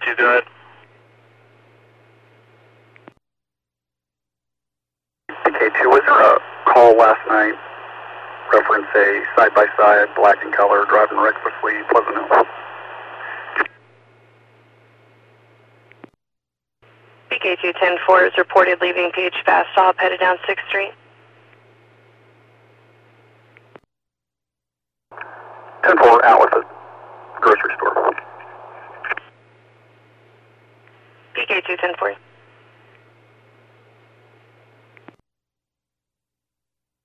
PK2, go ahead. PK2, was there a call last night reference a side-by-side, black in color, driving recklessly, Pleasant Hill? PK2 10-4 is reported leaving PH Fast Stop, headed down 6th Street. 10-4, out with a grocery store. PK2 10-4.